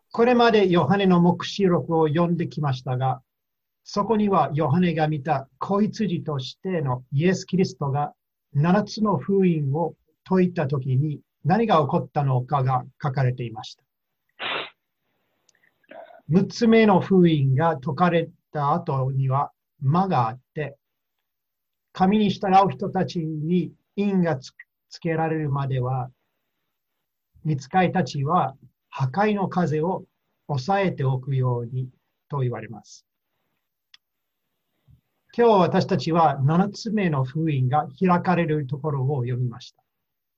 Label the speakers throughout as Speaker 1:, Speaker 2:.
Speaker 1: これまでヨハネの黙示録を読んできましたが、そこにはヨハネが見た子羊としてのイエス・キリストが7つの封印を解いたときに何が起こったのかが書かれていました。6つ目の封印が解かれた後には間があって、神に従う人たちに印がつけられるまでは、御使いたちは破壊の風を抑えておくようにと言われます。今日私たちは7つ目の封印が開かれるところを読みました。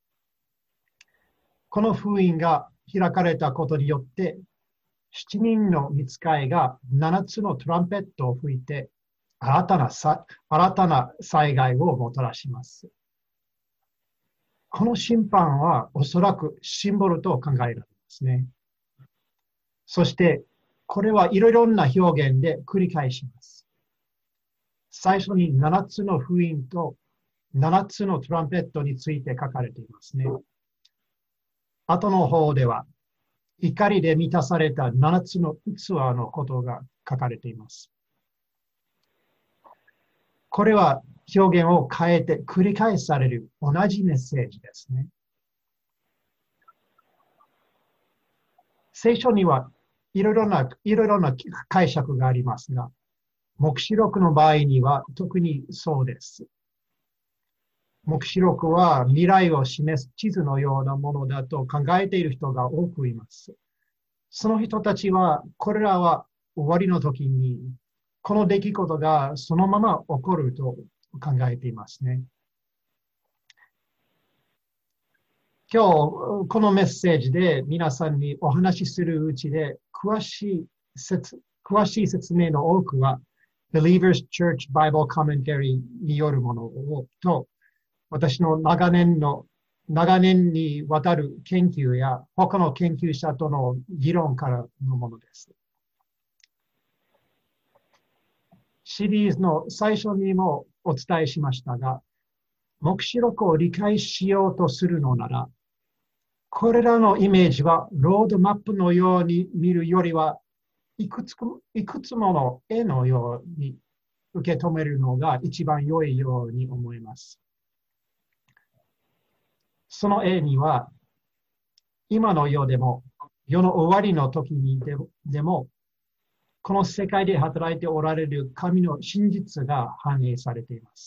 Speaker 1: この封印が開かれたことによって、7人の御使いが7つのトランペットを吹いて、新たな災害をもたらします。この審判はおそらくシンボルと考えられますね。そして、これはいろいろな表現で繰り返します。最初に7つの封印と7つのトランペットについて書かれていますね。後の方では、怒りで満たされた7つの器のことが書かれています。これは表現を変えて繰り返される同じメッセージですね。聖書にはいろいろな解釈がありますが、黙示録の場合には特にそうです。黙示録は未来を示す地図のようなものだと考えている人が多くいます。その人たちは、これらは終わりの時に、この出来事がそのまま起こると考えていますね。今日、このメッセージで皆さんにお話しするうちで、詳しい説明の多くは、Believers Church Bible Commentary によるものと、私の長年にわたる研究や他の研究者との議論からのものです。シリーズの最初にもお伝えしましたが、黙示録を理解しようとするのなら、これらのイメージはロードマップのように見るよりは、いくつもの絵のように受け止めるのが一番良いように思います。その絵には、今の世でも、世の終わりの時にでも、この世界で働いておられる神の真実が反映されています。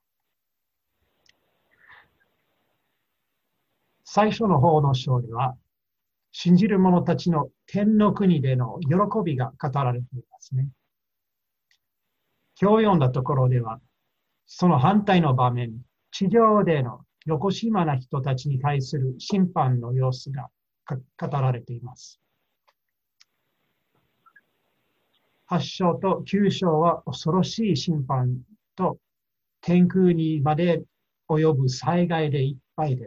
Speaker 1: 最初の方の章では、信じる者たちの天の国での喜びが語られていますね。今日読んだところでは、その反対の場面、地上でのよこしまな人たちに対する審判の様子が語られています。8章と9章は恐ろしい審判と天空にまで及ぶ災害でいっぱいです。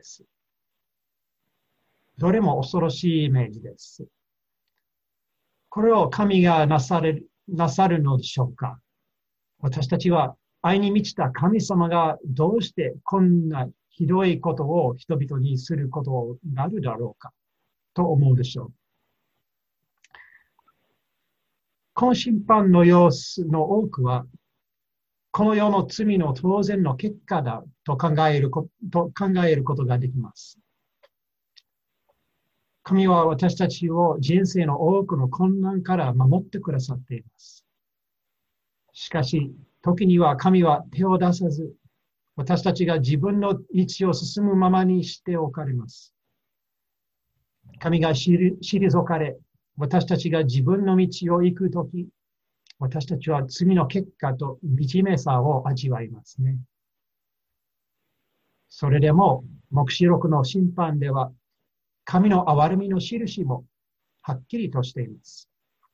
Speaker 1: どれも恐ろしいイメージです。これを神がなさるのでしょうか。私たちは愛に満ちた神様がどうしてこんなひどいことを人々にすることになるだろうかと思うでしょう。この審判の様子の多くは、この世の罪の当然の結果だと考えることができます。神は私たちを人生の多くの困難から守ってくださっています。しかし、時には神は手を出さず、私たちが自分の道を進むままにしておかれます。神が退かれ、私たちが自分の道を行くとき、私たちは罪の結果と惨めさを味わいますね。それでも、黙示録の審判では、神の憐れみの印もはっきりとしています。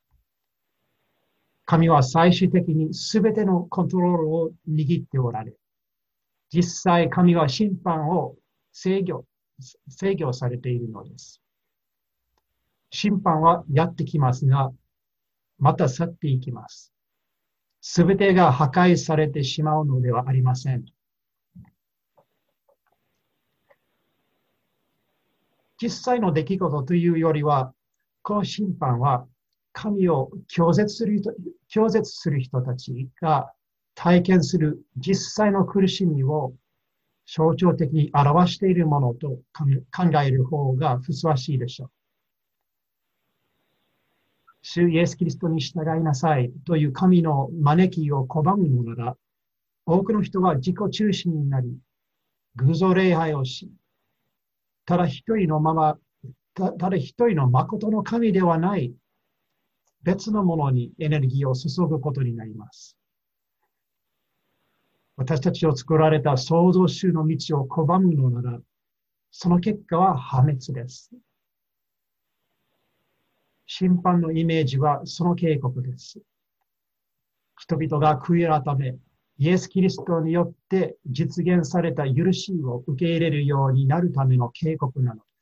Speaker 1: 神は最終的に全てのコントロールを握っておられ、実際神は審判を制御されているのです。審判はやってきますが、また去っていきます。すべてが破壊されてしまうのではありません。実際の出来事というよりは、 この審判は神を拒絶する人たちが体験する実際の苦しみを象徴的に表しているものと考える方がふさわしいでしょう。主イエス・キリストに従いなさいという神の招きを拒むのなら、多くの人は自己中心になり、偶像礼拝をし、ただ一人の誠の神ではない別のものにエネルギーを注ぐことになります。私たちを作られた創造主の道を拒むのなら、その結果は破滅です。審判のイメージはその警告です。人々が悔い改め、イエス・キリストによって実現された許しを受け入れるようになるための警告なのです。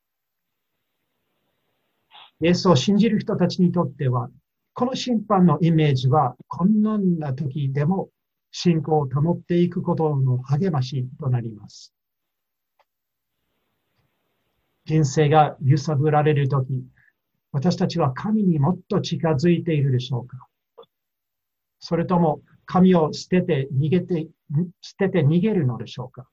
Speaker 1: イエスを信じる人たちにとっては、この審判のイメージは困難な時でも信仰を保っていくことの励ましとなります。人生が揺さぶられる時、私たちは神にもっと近づいているでしょうか？それとも神を捨てて逃げるのでしょうか？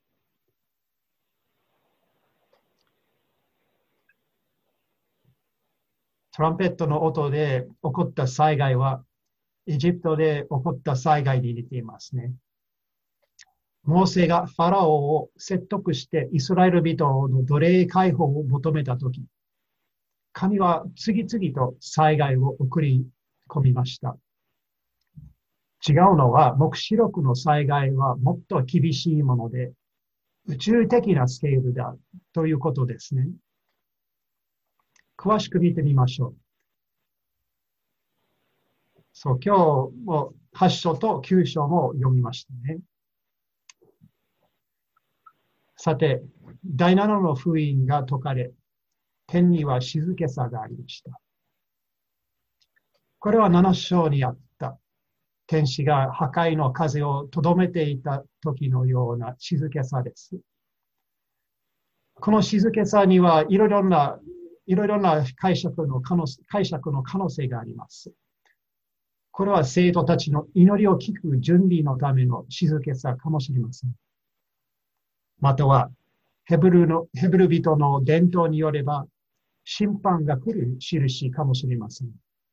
Speaker 1: トランペットの音で起こった災害は、エジプトで起こった災害に似ていますね。モーセがファラオを説得してイスラエル人の奴隷解放を求めたとき、神は次々と災害を送り込みました。違うのは、黙示録の災害はもっと厳しいもので、宇宙的なスケールだということですね。詳しく見てみましょう。今日も8章と9章も読みましたね。さて、第7の封印が解かれ、天には静けさがありました。これは7章にあった天使が破壊の風をとどめていた時のような静けさです。この静けさにはいろいろな解釈の可能性があります。これは生徒たちの祈りを聞く準備のための静けさかもしれません。または、ヘブル人の伝統によれば、審判が来る印かもしれません。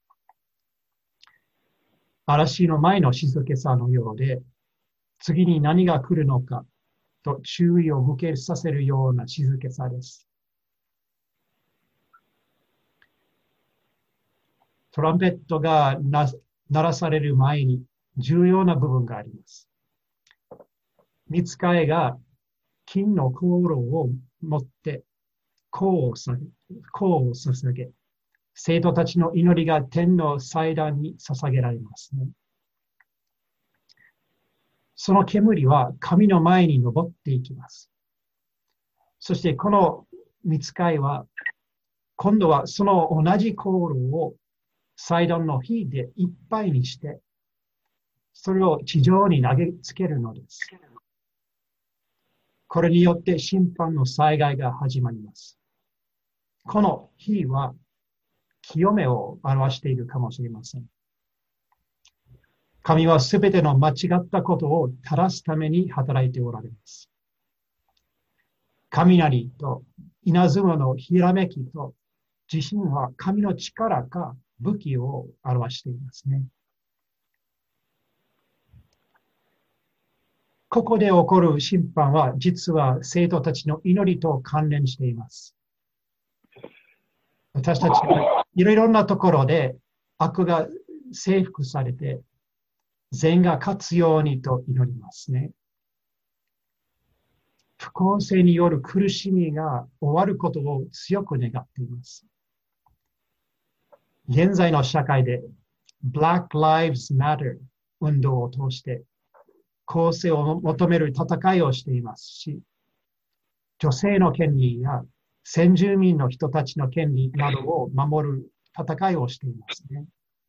Speaker 1: 嵐の前の静けさのようで、次に何が来るのかと注意を向けさせるような静けさです。トランペットが鳴らされる前に重要な部分があります。御使いが金の香炉を持って香を捧げ、生徒たちの祈りが天の祭壇に捧げられますね。その煙は神の前に昇っていきます。そしてこの御使いは、今度はその同じ香炉を祭壇の火でいっぱいにして、それを地上に投げつけるのです。これによって審判の災害が始まります。この火は清めを表しているかもしれません。神はすべての間違ったことを正すために働いておられます。雷と稲妻のひらめきと地震は神の力か武器を表していますね。ここで起こる審判は実は生徒たちの祈りと関連しています。私たちはいろいろなところで悪が征服されて善が勝つようにと祈りますね。不公正による苦しみが終わることを強く願っています。現在の社会で Black Lives Matter 運動を通して公正を求める戦いをしていますし、女性の権利や先住民の人たちの権利などを守る戦いをしていますね。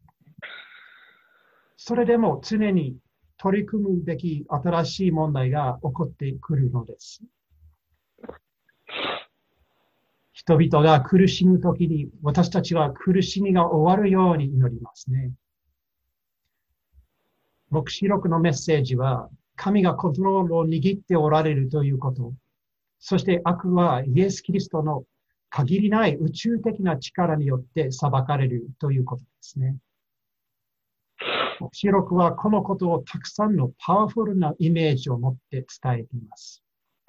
Speaker 1: それでも常に取り組むべき新しい問題が起こってくるのです。 人々が苦しむときに私たちは苦しみが終わるように祈りますね。黙示録のメッセージは神がコントロールを握っておられるということ。そして悪はイエス・キリストの限りない宇宙的な力によって裁かれるということですね。黙示録はこのことをたくさんのパワフルなイメージを持って伝えています。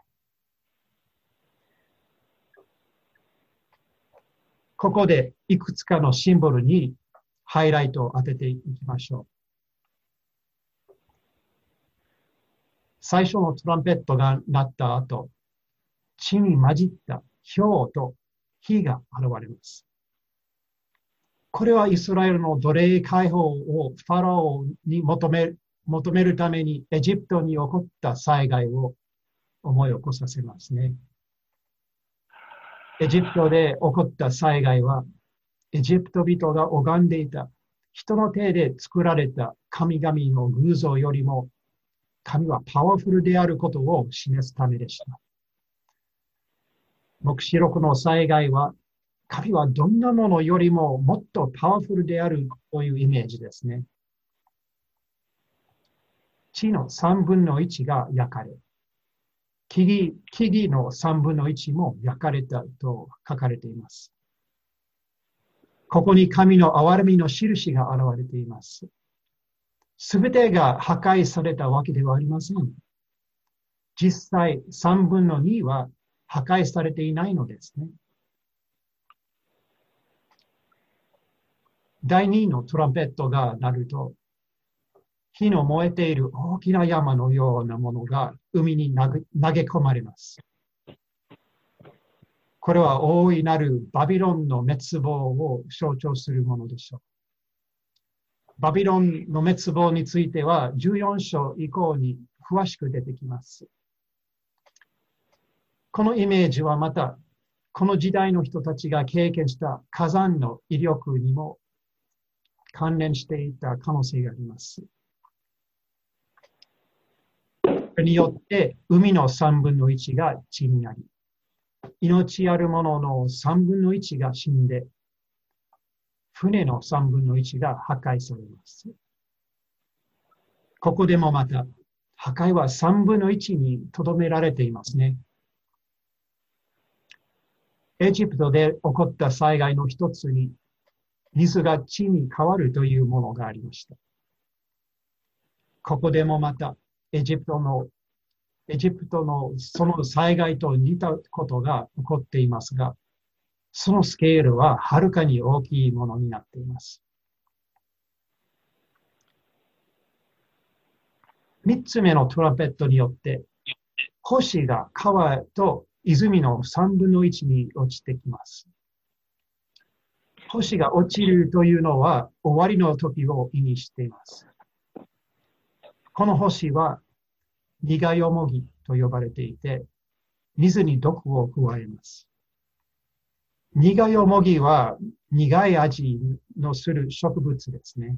Speaker 1: ここでいくつかのシンボルにハイライトを当てていきましょう。最初のトランペットが鳴った後、地に混じった氷と火が現れます。これはイスラエルの奴隷解放をファラオに求めるためにエジプトに起こった災害を思い起こさせますね。エジプトで起こった災害は、エジプト人が拝んでいた人の手で作られた神々の偶像よりも、神はパワフルであることを示すためでした。黙示録の災害は、神はどんなものよりももっとパワフルであるというイメージですね。地の3分の1が焼かれ、木々の3分の1も焼かれたと書かれています。ここに神の憐れみの印が現れています。すべてが破壊されたわけではありません。実際3分の2は破壊されていないのですね。第2のトランペットが鳴ると、火の燃えている大きな山のようなものが海に投げ込まれます。これは大いなるバビロンの滅亡を象徴するものでしょう。バビロンの滅亡については14章以降に詳しく出てきます。このイメージはまた、この時代の人たちが経験した火山の威力にも関連していた可能性があります。これによって海の3分の1が地になり、命あるものの3分の1が死んで、船の3分の1が破壊されます。ここでもまた、破壊は3分の1に留められていますね。エジプトで起こった災害の一つに、水が地に変わるというものがありました。ここでもまた、エジプトのその災害と似たことが起こっていますが、そのスケールははるかに大きいものになっています。三つ目のトランペットによって、星が川と泉の3分の1に落ちてきます。星が落ちるというのは終わりの時を意味しています。この星は苦よもぎと呼ばれていて、水に毒を加えます。苦よもぎは苦い味のする植物ですね。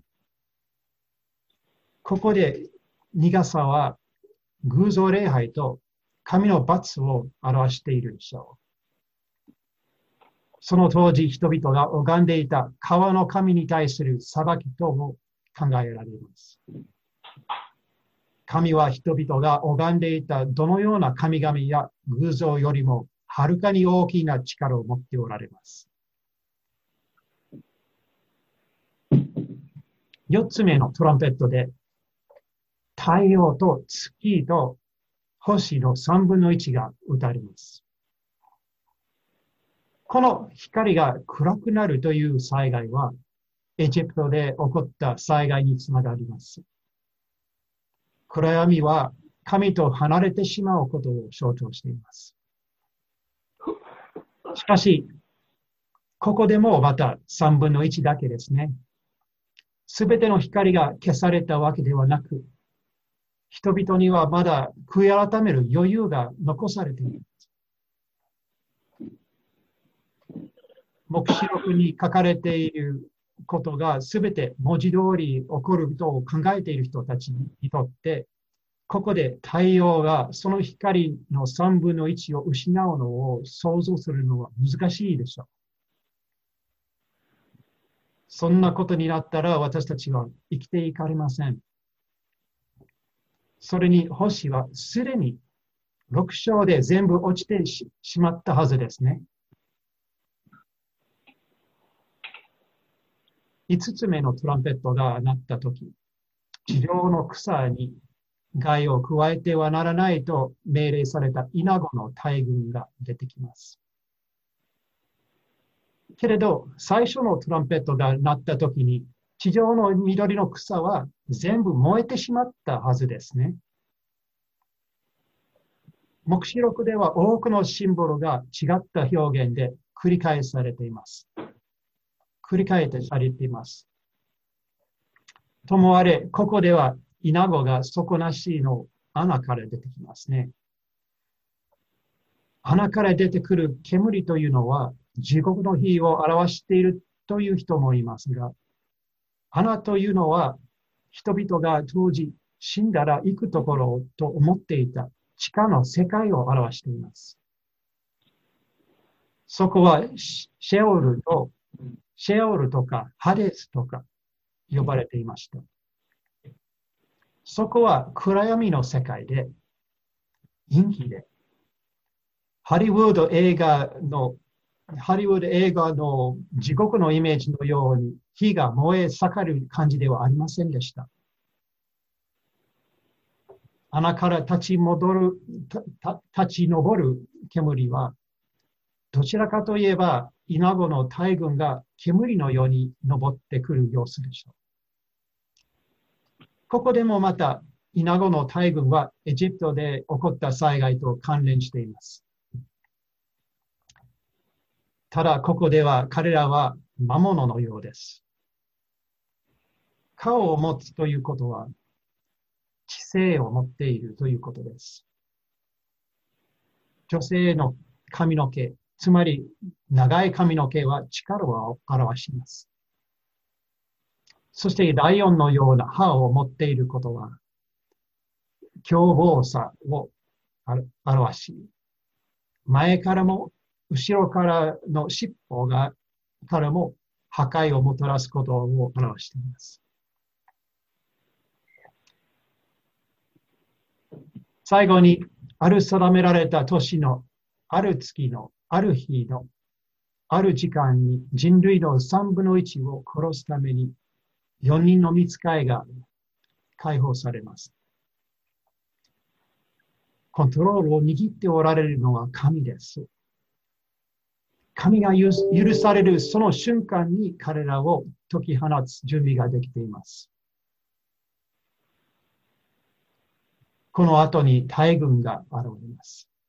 Speaker 1: ここで苦さは偶像礼拝と神の罰を表しているでしょう。その当時人々が拝んでいた川の神に対する裁きとも考えられます。神は人々が拝んでいたどのような神々や偶像よりもはるかに大きな力を持っておられます。4つ目のトランペットで太陽と月と星の3分の1が打たれます。この光が暗くなるという災害はエジプトで起こった災害につながります。暗闇は神と離れてしまうことを象徴しています。しかし、ここでもまた3分の1だけですね。すべての光が消されたわけではなく、人々にはまだ悔い改める余裕が残されています。黙示録に書かれていることがすべて文字通り起こることを考えている人たちにとって、 ここで太陽がその光の3分の1を失うのを想像するのは難しいでしょう。そんなことになったら私たちは生きていかれません。それに星はすでに6章で全部落ちてしまったはずですね。5つ目のトランペットが鳴ったとき、地上の草に害を加えてはならないと命令されたイナゴの大群が出てきます。けれど、最初のトランペットが鳴ったときに、地上の緑の草は全部燃えてしまったはずですね。黙示録では多くのシンボルが違った表現で繰り返されています。繰り返されています。ともあれ、ここではイナゴが底なしの穴から出てきますね。穴から出てくる煙というのは地獄の火を表しているという人もいますが、穴というのは人々が当時死んだら行くところと思っていた地下の世界を表しています。そこはシェオルとかハデスとか呼ばれていました。そこは暗闇の世界で、陰気で、ハリウッド映画の地獄のイメージのように火が燃え盛る感じではありませんでした。穴から立ち上る煙は、どちらかといえば、イナゴの大群が煙のように上ってくる様子でしょう。ここでもまた、イナゴの大群はエジプトで起こった災害と関連しています。ただ、ここでは彼らは魔物のようです。顔を持つということは、知性を持っているということです。女性の髪の毛、つまり長い髪の毛は力を表します。そしてライオンのような歯を持っていることは、凶暴さを表し、前からも後ろからの尻尾からも破壊をもたらすことを表しています。最後に、ある定められた年の、ある月の、ある日の、ある時間に人類の3分の1を殺すために4人の御使いが解放されます。コントロールを握っておられるのは神です。神が許されるその瞬間に彼らを解き放つ準備ができています。この後に大軍が現れます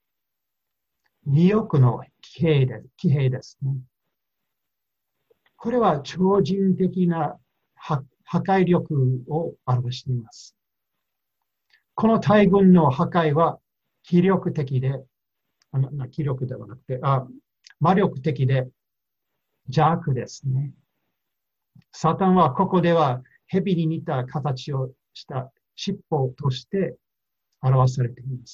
Speaker 1: 。2億の騎兵ですね。これは超人的な破壊力を表しています。この大軍の破壊は気力的で、気力ではなくて、魔力的で邪悪ですね。サタンはここでは蛇に似た形をした尻尾として表されています。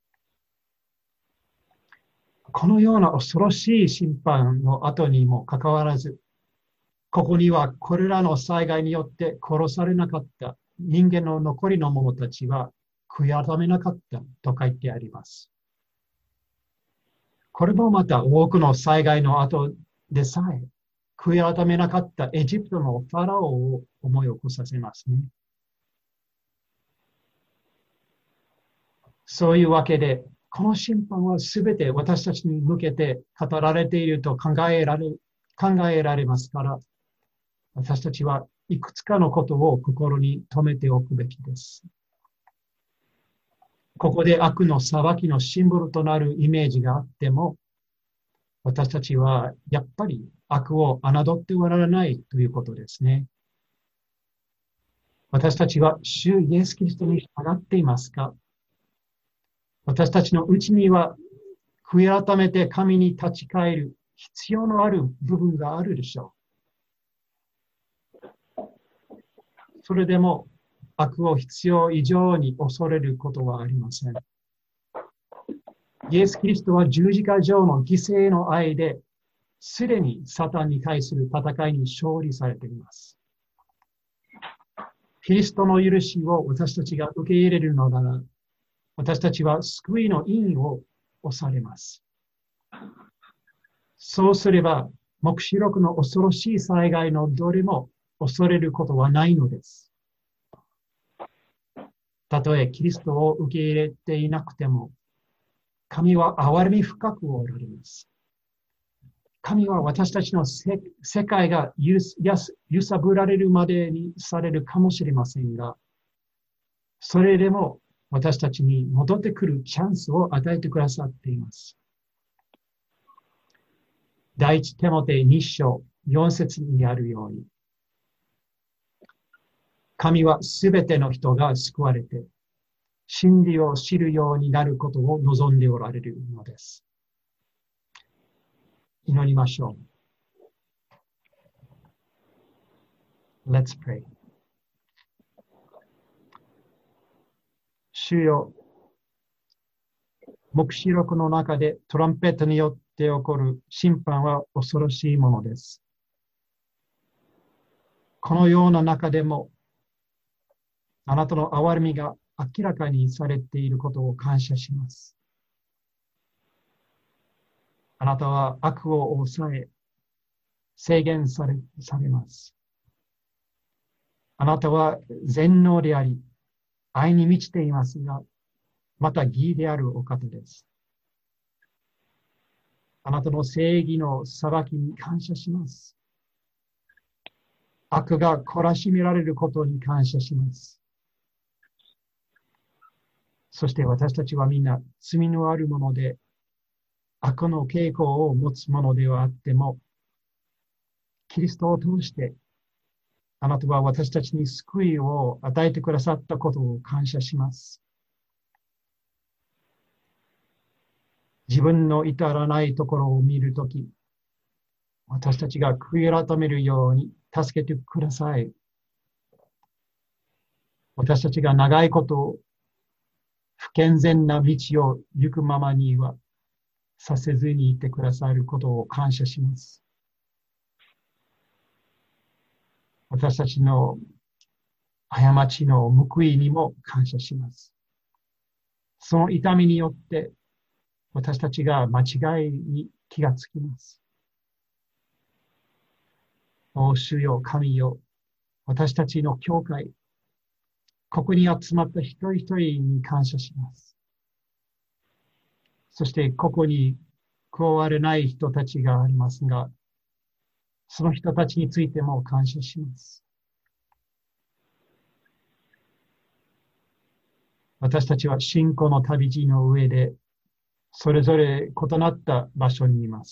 Speaker 1: このような恐ろしい審判の後にもかかわらず、ここにはこれらの災害によって殺されなかった人間の残りの者たちは悔い改めなかったと書いてあります。これもまた多くの災害の後でさえ悔い改めなかったエジプトのファラオを思い起こさせますね。そういうわけで、この審判はすべて私たちに向けて語られていると考えられますから、私たちはいくつかのことを心に留めておくべきです。ここで悪の裁きのシンボルとなるイメージがあっても、私たちはやっぱり悪を侮ってはならないということですね。私たちは主イエス・キリストに従っていますか？私たちのうちには悔い改めて神に立ち返る必要のある部分があるでしょう。それでも悪を必要以上に恐れることはありません。イエス・キリストは十字架上の犠牲の愛で、すでにサタンに対する戦いに勝利されています。キリストの許しを私たちが受け入れるのなら、私たちは救いの意味を押されます。そうすれば、黙示録の恐ろしい災害のどれも恐れることはないのです。たとえキリストを受け入れていなくても、神は憐れみ深くおられます。神は私たちの世界が揺さぶられるまでにされるかもしれませんが、それでも私たちに戻ってくるチャンスを与えてくださっています。第一テモテ2章4節にあるように、神はすべての人が救われて、真理を知るようになることを望んでおられるのです。祈りましょう。Let's pray. 主よ、黙示録の中でトランペットによって起こる審判は恐ろしいものです。このような中でも、あなたの憐れみが明らかにされていることを感謝します。あなたは悪を抑え、制限されます。あなたは全能であり、愛に満ちていますが、また義であるお方です。あなたの正義の裁きに感謝します。悪が懲らしめられることに感謝します。そして私たちはみんな罪のあるもので、悪の傾向を持つものではあっても、キリストを通して、あなたは私たちに救いを与えてくださったことを感謝します。自分の至らないところを見るとき、私たちが悔い改めるように助けてください。私たちが長いこと不健全な道を行くままにはさせずにいてくださることを感謝します。私たちの過ちの報いにも感謝します。その痛みによって私たちが間違いに気がつきます。お主よ、神よ、私たちの教会、ここに集まった一人一人に感謝します。そしてここに加われない人たちがありますが、その人たちについても感謝します。私たちは信仰の旅路の上で、それぞれ異なった場所にいます。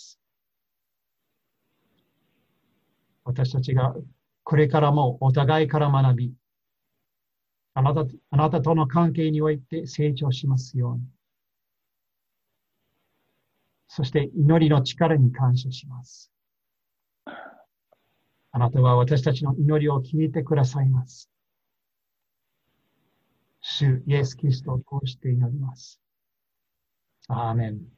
Speaker 1: 私たちがこれからもお互いから学び、あなたとの関係において成長しますように。そして祈りの力に感謝します。あなたは私たちの祈りを聞いてくださいます。主イエス・キリストを通して祈ります。アーメン。